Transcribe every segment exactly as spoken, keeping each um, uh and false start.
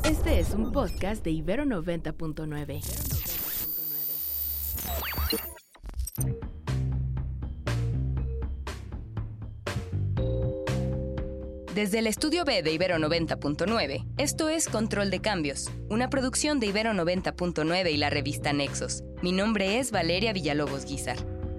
Este es un podcast de Ibero noventa punto nueve. Desde el Estudio B de Ibero noventa punto nueve, esto es Control de Cambios, una producción de Ibero noventa punto nueve y la revista Nexos. Mi nombre es Valeria Villalobos Guizar.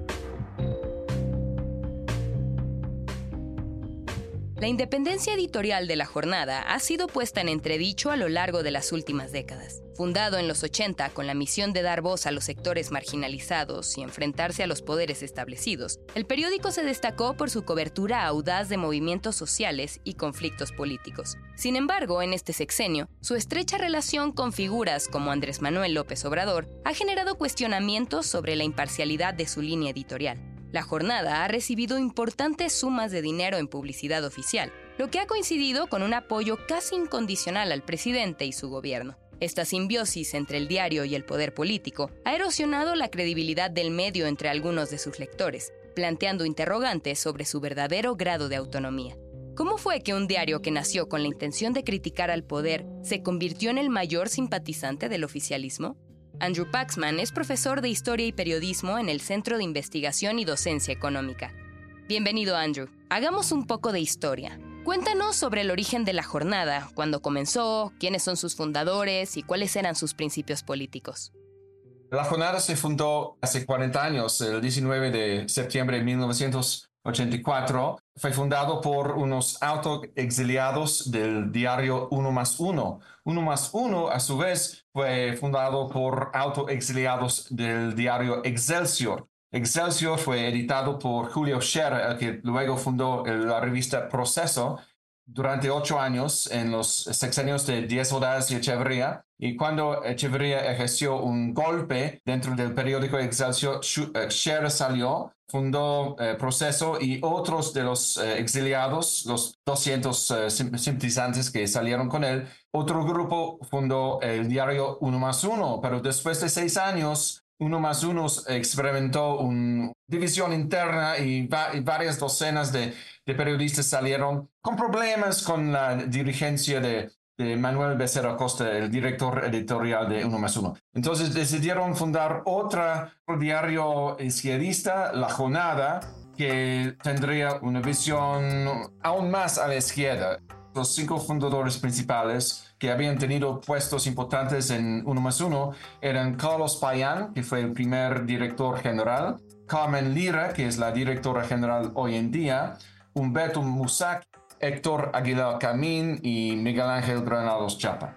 La independencia editorial de La Jornada ha sido puesta en entredicho a lo largo de las últimas décadas. Fundado en los ochenta con la misión de dar voz a los sectores marginalizados y enfrentarse a los poderes establecidos, el periódico se destacó por su cobertura audaz de movimientos sociales y conflictos políticos. Sin embargo, en este sexenio, su estrecha relación con figuras como Andrés Manuel López Obrador ha generado cuestionamientos sobre la imparcialidad de su línea editorial. La Jornada ha recibido importantes sumas de dinero en publicidad oficial, lo que ha coincidido con un apoyo casi incondicional al presidente y su gobierno. Esta simbiosis entre el diario y el poder político ha erosionado la credibilidad del medio entre algunos de sus lectores, planteando interrogantes sobre su verdadero grado de autonomía. ¿Cómo fue que un diario que nació con la intención de criticar al poder se convirtió en el mayor simpatizante del oficialismo? Andrew Paxman es profesor de Historia y Periodismo en el Centro de Investigación y Docencia Económica. Bienvenido, Andrew. Hagamos un poco de historia. Cuéntanos sobre el origen de La Jornada, cuándo comenzó, quiénes son sus fundadores y cuáles eran sus principios políticos. La Jornada se fundó hace cuarenta años, el diecinueve de septiembre de mil novecientos ochenta y cuatro. Fue fundado por unos autoexiliados del diario Uno más Uno. Uno más Uno, a su vez, fue fundado por autoexiliados del diario Excelsior. Excelsior fue editado por Julio Scherer, el que luego fundó la revista Proceso, durante ocho años en los sexenios de Díaz Ordaz y Echeverría. Y cuando Echeverría ejerció un golpe dentro del periódico Excelsior, Scherer salió, fundó eh, Proceso, y otros de los eh, exiliados, los doscientos eh, simpatizantes que salieron con él, otro grupo fundó el diario Uno más Uno. Pero después de seis años, Uno más Uno experimentó una división interna y, va y varias docenas de, de periodistas salieron con problemas con la dirigencia de, de Manuel Becerra Costa, el director editorial de Uno más Uno. Entonces decidieron fundar otro diario izquierdista, La Jornada, que tendría una visión aún más a la izquierda. Los cinco fundadores principales que habían tenido puestos importantes en Uno más Uno eran Carlos Payán, que fue el primer director general, Carmen Lira, que es la directora general hoy en día, Humberto Musac, Héctor Aguilar Camín y Miguel Ángel Granados Chapa.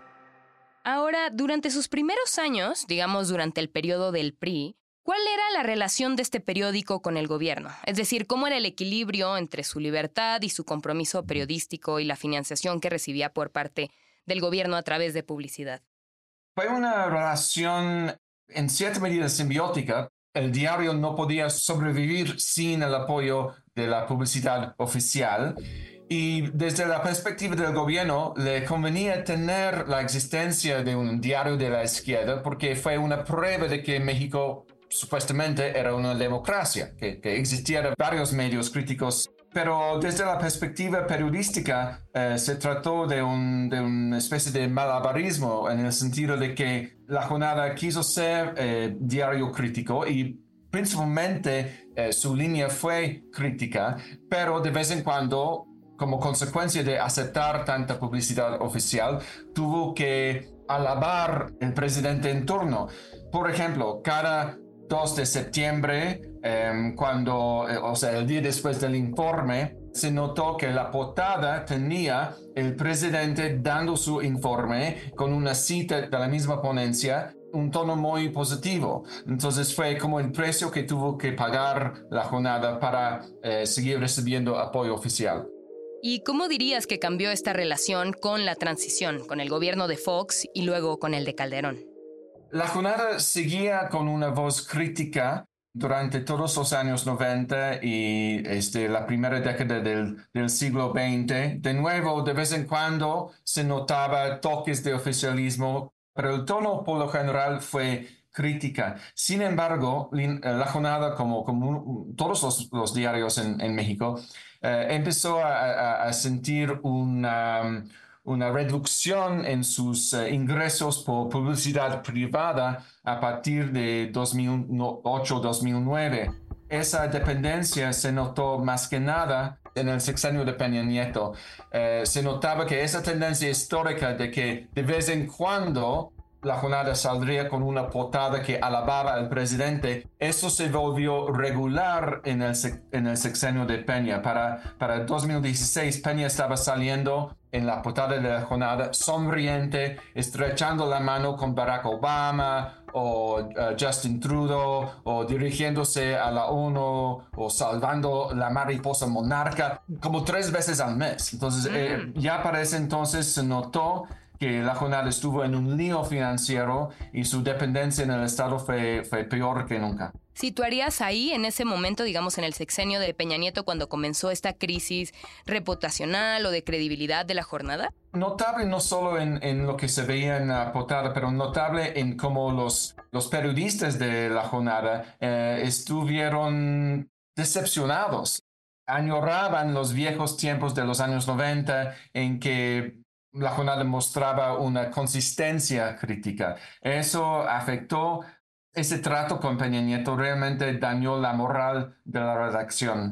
Ahora, durante sus primeros años, digamos durante el periodo del P R I, ¿cuál era la relación de este periódico con el gobierno? Es decir, ¿cómo era el equilibrio entre su libertad y su compromiso periodístico y la financiación que recibía por parte del gobierno a través de publicidad? Fue una relación en cierta medida simbiótica. El diario no podía sobrevivir sin el apoyo de la publicidad oficial, y desde la perspectiva del gobierno le convenía tener la existencia de un diario de la izquierda porque fue una prueba de que México supuestamente era una democracia, que, que existieran varios medios críticos. Pero desde la perspectiva periodística eh, se trató de, un, de una especie de malabarismo, en el sentido de que La Jornada quiso ser eh, diario crítico y principalmente eh, su línea fue crítica, pero de vez en cuando, como consecuencia de aceptar tanta publicidad oficial, tuvo que alabar el presidente en turno. Por ejemplo, cada dos de septiembre, eh, cuando, eh, o sea, el día después del informe, se notó que la portada tenía el presidente dando su informe con una cita de la misma ponencia, un tono muy positivo. Entonces fue como el precio que tuvo que pagar La Jornada para eh, seguir recibiendo apoyo oficial. ¿Y cómo dirías que cambió esta relación con la transición, con el gobierno de Fox y luego con el de Calderón? La Jornada seguía con una voz crítica durante todos los años noventa y este, la primera década del, del siglo veinte. De nuevo, de vez en cuando se notaba toques de oficialismo, pero el tono por lo general fue crítica. Sin embargo, La Jornada, como, como todos los, los diarios en, en México, eh, empezó a, a, a sentir una... una reducción en sus uh, ingresos por publicidad privada a partir de dos mil ocho dos mil nueve. Esa dependencia se notó más que nada en el sexenio de Peña Nieto. Eh, se notaba que esa tendencia histórica de que de vez en cuando la jornada saldría con una portada que alababa al presidente, eso se volvió regular en el, en el sexenio de Peña. Para, para dos mil dieciséis, Peña estaba saliendo en la portada de la jornada sonriente, estrechando la mano con Barack Obama o uh, Justin Trudeau, o dirigiéndose a la ONU, o salvando la mariposa monarca, como tres veces al mes. Entonces, mm. eh, ya para ese entonces se notó que la jornada estuvo en un lío financiero y su dependencia en el Estado fue, fue peor que nunca. ¿Situarías ahí, en ese momento, digamos, en el sexenio de Peña Nieto, cuando comenzó esta crisis reputacional o de credibilidad de la jornada? Notable no solo en, en lo que se veía en la portada, pero notable en cómo los, los periodistas de la jornada eh, estuvieron decepcionados. Añoraban los viejos tiempos de los años noventa en que la jornada mostraba una consistencia crítica. Eso afectó. Ese trato con Peña Nieto realmente dañó la moral de la redacción.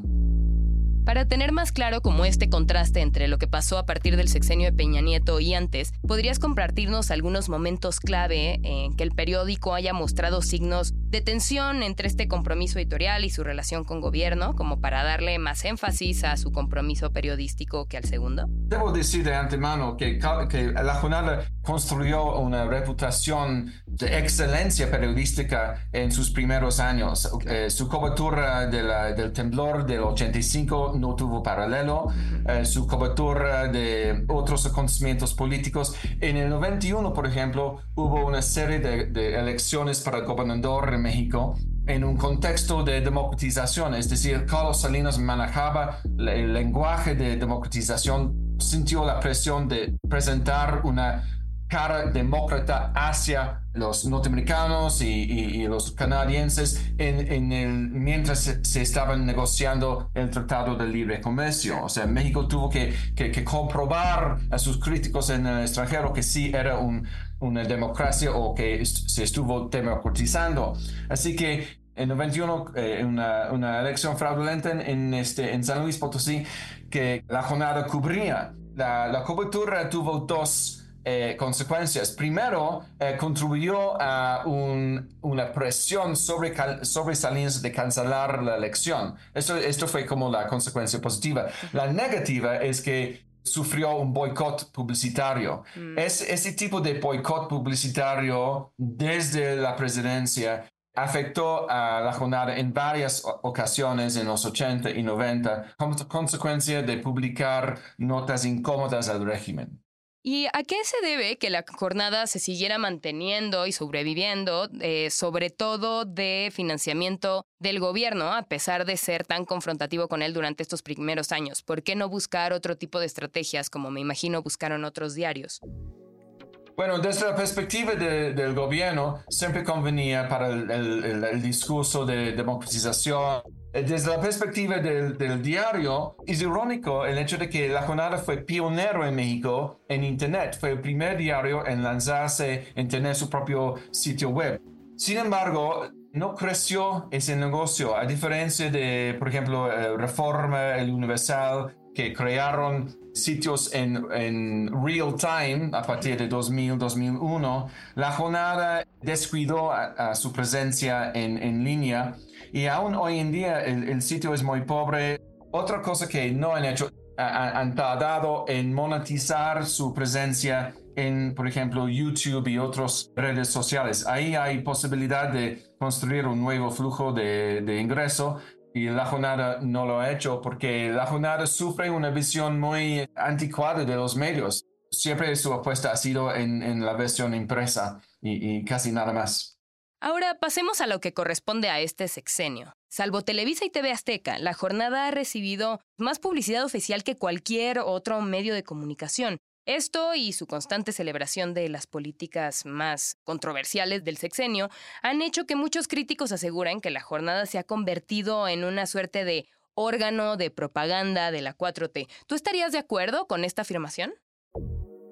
Para tener más claro como este contraste entre lo que pasó a partir del sexenio de Peña Nieto y antes, ¿podrías compartirnos algunos momentos clave en que el periódico haya mostrado signos de tensión entre este compromiso editorial y su relación con gobierno, como para darle más énfasis a su compromiso periodístico que al segundo? Debo decir de antemano que, que la jornada construyó una reputación de excelencia periodística en sus primeros años. Eh, su cobertura de la, del temblor del ochenta y cinco no tuvo paralelo. Eh, su cobertura de otros acontecimientos políticos. En el noventa y uno, por ejemplo, hubo una serie de, de elecciones para gobernador de México en un contexto de democratización, es decir, Carlos Salinas manejaba el lenguaje de democratización, sintió la presión de presentar una cara demócrata hacia los norteamericanos y, y, y los canadienses en, en el, mientras se, se estaban negociando el Tratado de Libre Comercio. O sea, México tuvo que, que, que comprobar a sus críticos en el extranjero que sí era un, una democracia o que est- se estuvo democratizando. Así que en noventa y uno, eh, una, una elección fraudulenta en, en, este, en San Luis Potosí que la jornada cubría. La, la cobertura tuvo dos Eh, consecuencias. Primero, eh, contribuyó a un, una presión sobre, sobre Salinas de cancelar la elección. Esto, esto fue como la consecuencia positiva. La negativa es que sufrió un boicot publicitario. Mm. Es, ese tipo de boicot publicitario desde la presidencia afectó a la jornada en varias ocasiones en los ochenta y noventa como consecuencia de publicar notas incómodas al régimen. ¿Y a qué se debe que la jornada se siguiera manteniendo y sobreviviendo, eh, sobre todo de financiamiento del gobierno, a pesar de ser tan confrontativo con él durante estos primeros años? ¿Por qué no buscar otro tipo de estrategias, como me imagino buscaron otros diarios? Bueno, desde la perspectiva de, del gobierno, siempre convenía para el, el, el discurso de democratización. Desde la perspectiva del, del diario, es irónico el hecho de que La Jornada fue pionero en México en Internet. Fue el primer diario en lanzarse, en tener su propio sitio web. Sin embargo, no creció ese negocio, a diferencia de, por ejemplo, Reforma, El Universal, que crearon sitios en, en real time a partir de dos mil, dos mil uno. La Jornada descuidó a, a su presencia en, en línea y aún hoy en día el, el sitio es muy pobre. Otra cosa que no han hecho, a, han tardado en monetizar su presencia en, por ejemplo, YouTube y otras redes sociales. Ahí hay posibilidad de construir un nuevo flujo de, de ingreso. Y La Jornada no lo ha hecho porque La Jornada sufre una visión muy anticuada de los medios. Siempre su apuesta ha sido en, en la versión impresa y, y casi nada más. Ahora pasemos a lo que corresponde a este sexenio. Salvo Televisa y T V Azteca, La Jornada ha recibido más publicidad oficial que cualquier otro medio de comunicación. Esto y su constante celebración de las políticas más controversiales del sexenio han hecho que muchos críticos aseguren que La Jornada se ha convertido en una suerte de órgano de propaganda de la cuatro T. ¿Tú estarías de acuerdo con esta afirmación?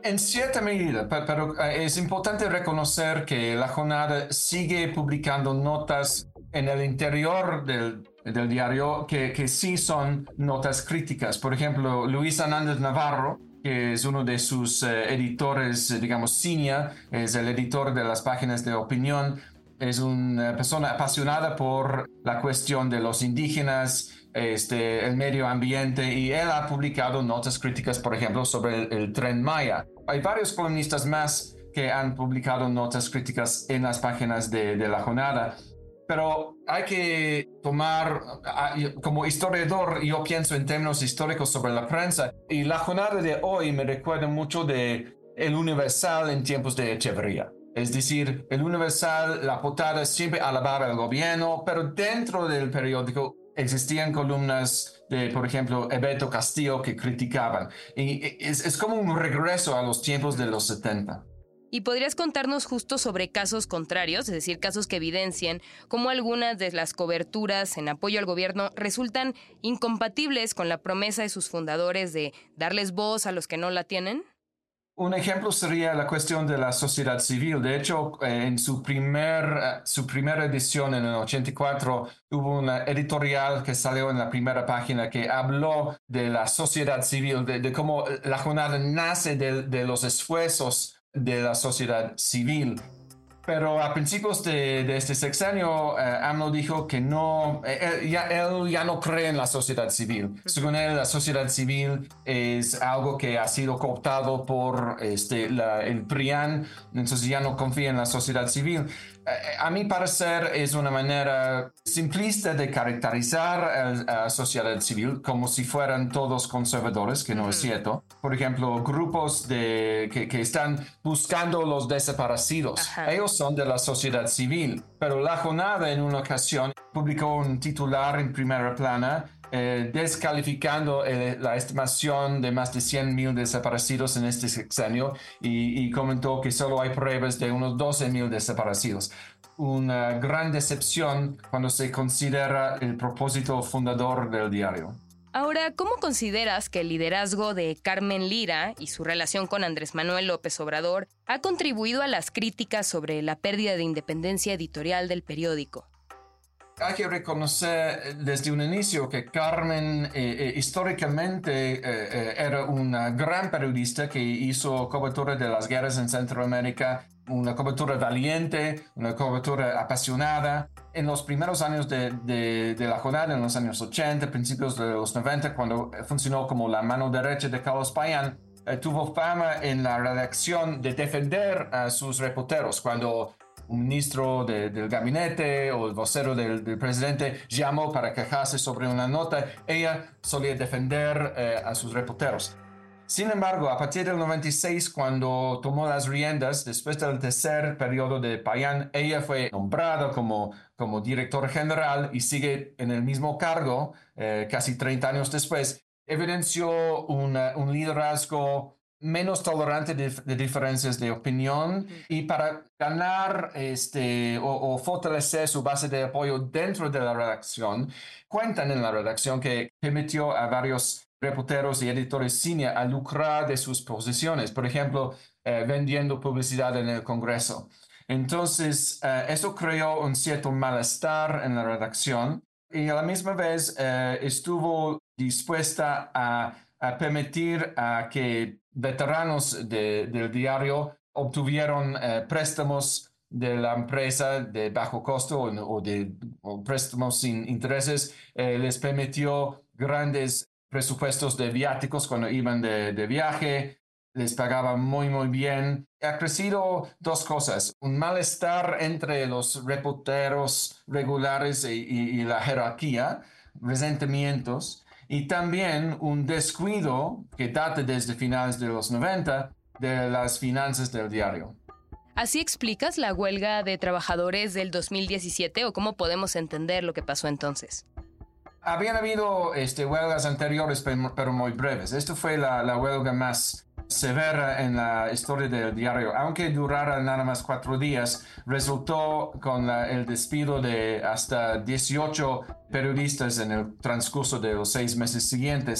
En cierta medida, pe- pero eh, es importante reconocer que La Jornada sigue publicando notas en el interior del, del diario que, que sí son notas críticas. Por ejemplo, Luis Hernández Navarro, que es uno de sus eh, editores, eh, digamos, senior, es el editor de las páginas de opinión, es una persona apasionada por la cuestión de los indígenas, este, el medio ambiente, y él ha publicado notas críticas, por ejemplo, sobre el, el Tren Maya. Hay varios columnistas más que han publicado notas críticas en las páginas de, de La Jornada, pero hay que tomar, como historiador, yo pienso en términos históricos sobre la prensa, y La Jornada de hoy me recuerda mucho de El Universal en tiempos de Echeverría. Es decir, El Universal, la portada siempre alababa al gobierno, pero dentro del periódico existían columnas de, por ejemplo, Eberto Castillo que criticaban. Y es, es como un regreso a los tiempos de los setenta. ¿Y podrías contarnos justo sobre casos contrarios, es decir, casos que evidencien cómo algunas de las coberturas en apoyo al gobierno resultan incompatibles con la promesa de sus fundadores de darles voz a los que no la tienen? Un ejemplo sería la cuestión de la sociedad civil. De hecho, eh, en su, primer, su primera edición en el ochenta y cuatro hubo una editorial que salió en la primera página que habló de la sociedad civil, de, de cómo La Jornada nace de, de los esfuerzos de la sociedad civil. Pero a principios de, de este sexenio, eh, AMLO dijo que no, eh, él, ya, él ya no cree en la sociedad civil. Según él, la sociedad civil es algo que ha sido cooptado por este, la, el PRIAN, entonces ya no confía en la sociedad civil. Eh, a mi parecer es una manera simplista de caracterizar a la sociedad civil como si fueran todos conservadores, que no es cierto. Por ejemplo, grupos de, que, que están buscando los desaparecidos. Ajá. Ellos son de la sociedad civil, pero La Jornada en una ocasión publicó un titular en primera plana eh, descalificando eh, la estimación de más de cien mil desaparecidos en este sexenio y, y comentó que solo hay pruebas de unos doce mil desaparecidos. Una gran decepción cuando se considera el propósito fundador del diario. Ahora, ¿cómo consideras que el liderazgo de Carmen Lira y su relación con Andrés Manuel López Obrador ha contribuido a las críticas sobre la pérdida de independencia editorial del periódico? Hay que reconocer desde un inicio que Carmen eh, eh, históricamente eh, eh, era una gran periodista que hizo cobertura de las guerras en Centroamérica, una cobertura valiente, una cobertura apasionada. En los primeros años de, de, de La Jornada, en los años ochenta, principios de los noventa, cuando funcionó como la mano derecha de Carlos Payán, eh, tuvo fama en la redacción de defender a sus reporteros. Cuando un ministro de, del gabinete o el vocero del, del presidente llamó para quejarse sobre una nota, ella solía defender eh, a sus reporteros. Sin embargo, a partir del noventa y seis, cuando tomó las riendas, después del tercer periodo de Payán, ella fue nombrada como, como directora general y sigue en el mismo cargo eh, casi treinta años después. Evidenció una, un liderazgo menos tolerante de, de diferencias de opinión, y para ganar este, o, o fortalecer su base de apoyo dentro de la redacción, cuentan en la redacción que permitió a varios reporteros y editores senior a lucrar de sus posiciones, por ejemplo, eh, vendiendo publicidad en el Congreso. Entonces, eh, eso creó un cierto malestar en la redacción y a la misma vez eh, estuvo dispuesta a, a permitir a que veteranos de, del diario obtuvieron eh, préstamos de la empresa de bajo costo o, o de o préstamos sin intereses. Eh, les permitió grandes presupuestos de viáticos cuando iban de, de viaje, les pagaban muy muy bien. Ha crecido dos cosas: un malestar entre los reporteros regulares y, y, y la jerarquía, resentimientos, y también un descuido que data desde finales de los noventa de las finanzas del diario. ¿Así explicas la huelga de trabajadores del dos mil diecisiete o cómo podemos entender lo que pasó entonces? Habían habido este, huelgas anteriores, pero muy breves. Esta fue la, la huelga más severa en la historia del diario. Aunque durara nada más cuatro días, resultó con la, el despido de hasta dieciocho periodistas en el transcurso de los seis meses siguientes.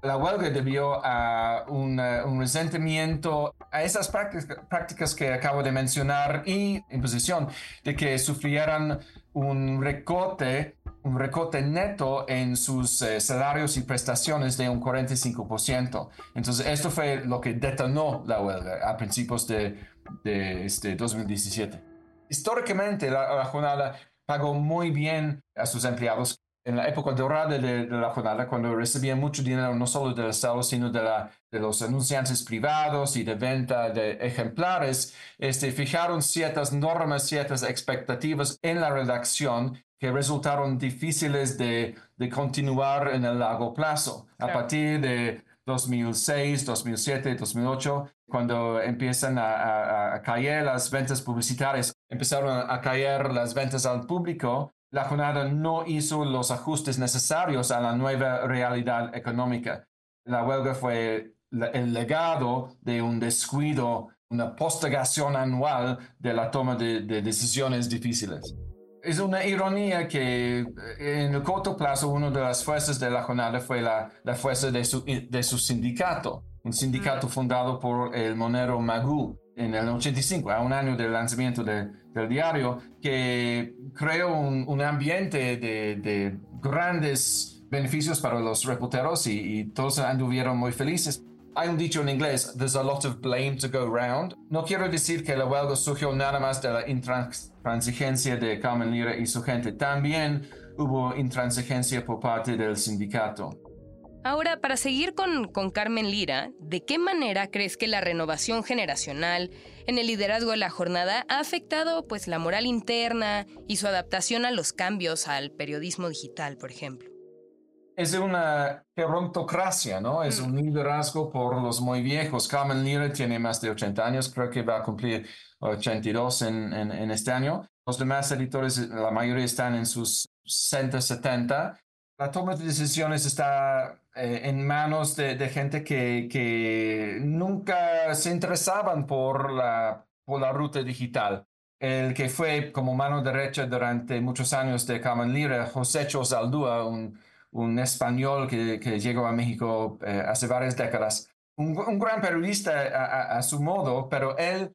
La huelga debió a un, uh, un resentimiento a esas prácticas, prácticas que acabo de mencionar y imposición de que sufrieran un recorte, un recorte neto en sus eh, salarios y prestaciones de un cuarenta y cinco por ciento. Entonces, esto fue lo que detonó la huelga a principios de, de este dos mil diecisiete. Históricamente, la, la jornada pagó muy bien a sus empleados. En la época dorada de, de la jornada, cuando recibían mucho dinero no solo del Estado, sino de, la, de los anunciantes privados y de venta de ejemplares, este, fijaron ciertas normas, ciertas expectativas en la redacción que resultaron difíciles de, de continuar en el largo plazo. Claro. A partir de dos mil seis, dos mil siete, dos mil ocho, cuando empiezan a, a, a caer las ventas publicitarias, empezaron a, a caer las ventas al público. La jornada no hizo los ajustes necesarios a la nueva realidad económica. La huelga fue el legado de un descuido, una postergación anual de la toma de, de decisiones difíciles. Es una ironía que en el corto plazo una de las fuerzas de la jornada fue la, la fuerza de su, de su sindicato, un sindicato fundado por el monero Magoo en el ochenta y cinco, a un año del lanzamiento de, del diario, que creó un, un ambiente de, de grandes beneficios para los reporteros y, y todos anduvieron muy felices. Hay un dicho en inglés, there's a lot of blame to go round. No quiero decir que la huelga surgió nada más de la intransigencia de Carmen Lira y su gente. También hubo intransigencia por parte del sindicato. Ahora, para seguir con, con Carmen Lira, ¿de qué manera crees que la renovación generacional en el liderazgo de la jornada ha afectado pues, la moral interna y su adaptación a los cambios al periodismo digital, por ejemplo? Es una gerontocracia, ¿no? Es mm. un liderazgo por los muy viejos. Carmen Lira tiene más de ochenta años, creo que va a cumplir ochenta y dos en, en, en este año. Los demás editores, la mayoría están en sus sesenta, setenta. La toma de decisiones está eh, en manos de, de gente que, que nunca se interesaban por la, por la ruta digital. El que fue como mano derecha durante muchos años de Carmen Lira, Josécho Zaldúa, un, un español que, que llegó a México eh, hace varias décadas. Un, un gran periodista a, a, a su modo, pero él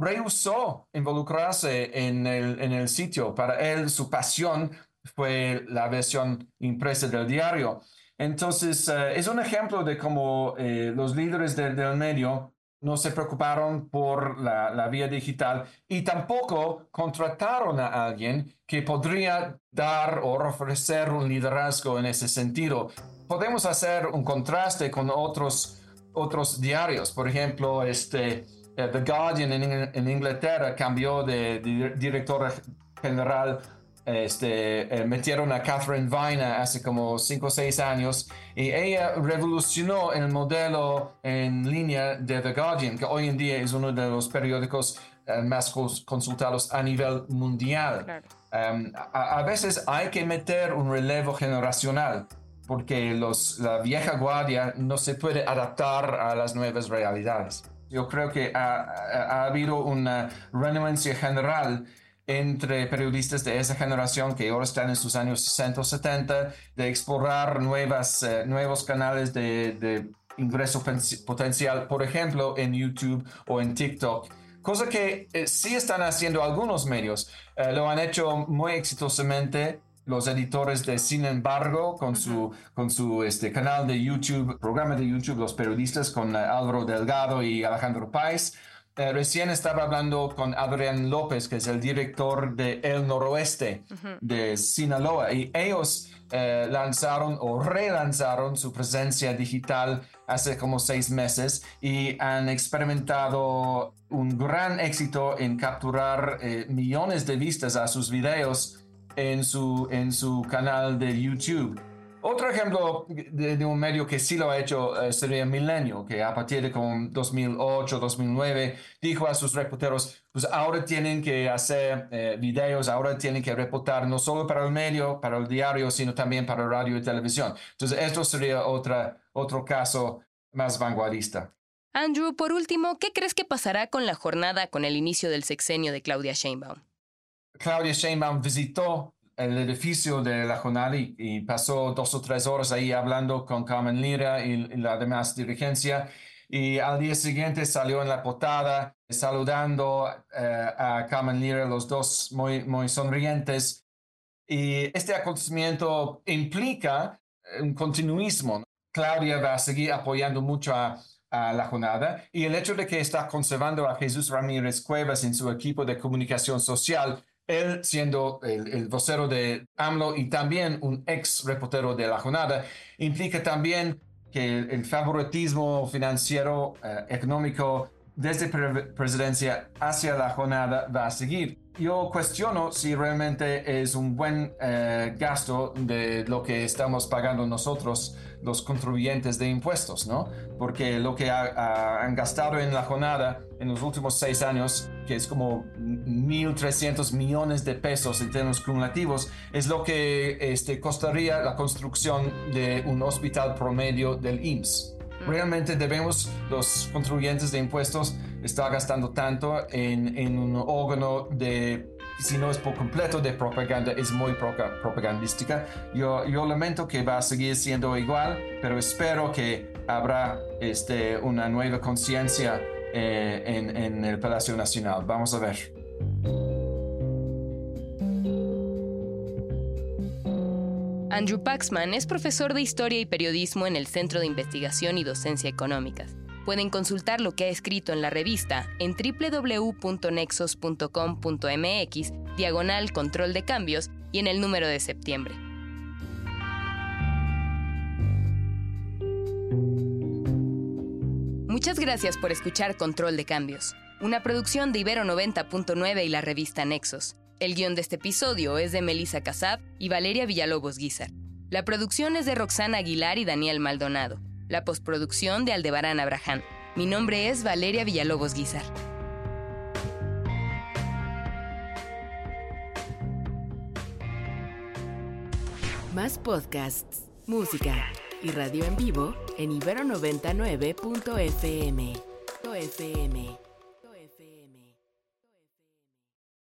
rehusó involucrarse en el, en el sitio. Para él, su pasión fue la versión impresa del diario. Entonces, uh, es un ejemplo de cómo eh, los líderes de, del medio no se preocuparon por la, la vía digital y tampoco contrataron a alguien que podría dar o ofrecer un liderazgo en ese sentido. Podemos hacer un contraste con otros, otros diarios. Por ejemplo, este, uh, The Guardian en, en Inglaterra cambió de, de directora general. Este, eh, metieron a Catherine Viner hace como cinco o seis años y ella revolucionó el modelo en línea de The Guardian, que hoy en día es uno de los periódicos eh, más consultados a nivel mundial. Claro. Um, a, a veces hay que meter un relevo generacional porque los, la vieja guardia no se puede adaptar a las nuevas realidades. Yo creo que ha, ha, ha habido una renuencia general entre periodistas de esa generación que ahora están en sus años sesenta o setenta, de explorar nuevas, eh, nuevos canales de, de ingreso potencial, por ejemplo, en YouTube o en TikTok. Cosa que eh, sí están haciendo algunos medios. Eh, lo han hecho muy exitosamente los editores de Sin Embargo, con uh-huh. su, con su este, canal de YouTube, programa de YouTube, los periodistas, con uh, Álvaro Delgado y Alejandro Páez. Eh, recién estaba hablando con Adrián López, que es el director de El Noroeste uh-huh. de Sinaloa, y ellos eh, lanzaron o relanzaron su presencia digital hace como seis meses y han experimentado un gran éxito en capturar eh, millones de vistas a sus videos en su, en su canal de YouTube. Otro ejemplo de, de un medio que sí lo ha hecho eh, sería Milenio, que a partir de como dos mil ocho, dos mil nueve dijo a sus reporteros, pues ahora tienen que hacer eh, videos, ahora tienen que reportar no solo para el medio, para el diario, sino también para radio y televisión. Entonces esto sería otra, otro caso más vanguardista. Andrew, por último, ¿qué crees que pasará con la jornada con el inicio del sexenio de Claudia Sheinbaum? Claudia Sheinbaum visitó el edificio de la jornada y, y pasó dos o tres horas ahí hablando con Carmen Lira y, y la demás dirigencia. Y al día siguiente salió en la portada saludando eh, a Carmen Lira, los dos muy, muy sonrientes. Y este acontecimiento implica un continuismo, ¿no? Claudia va a seguir apoyando mucho a, a la jornada y el hecho de que está conservando a Jesús Ramírez Cuevas en su equipo de comunicación social, él siendo el, el vocero de AMLO y también un ex reportero de la jornada, implica también que el, el favoritismo financiero, eh, económico, desde pre presidencia hacia la jornada va a seguir. Yo cuestiono si realmente es un buen eh, gasto de lo que estamos pagando nosotros, los contribuyentes de impuestos, ¿no? Porque lo que ha, ha, han gastado en la jornada en los últimos seis años, que es como mil trescientos millones de pesos en términos cumulativos, es lo que este, costaría la construcción de un hospital promedio del I M S S. Realmente debemos, los contribuyentes de impuestos, estar gastando tanto en, en un órgano de, si no es por completo de propaganda, es muy propagandística. Yo, yo lamento que va a seguir siendo igual, pero espero que habrá este, una nueva conciencia eh, en, en el Palacio Nacional. Vamos a ver. Andrew Paxman es profesor de Historia y Periodismo en el Centro de Investigación y Docencia Económicas. Pueden consultar lo que ha escrito en la revista en doble u doble u doble u punto nexos punto com punto m x, diagonal control de cambios y en el número de septiembre. Muchas gracias por escuchar Control de Cambios, una producción de Ibero noventa punto nueve y la revista Nexos. El guión de este episodio es de Melissa Casab y Valeria Villalobos Guizar. La producción es de Roxana Aguilar y Daniel Maldonado. La postproducción de Aldebarán Abraham. Mi nombre es Valeria Villalobos Guizar. Más podcasts, música y radio en vivo en ibero noventa y nueve punto f m.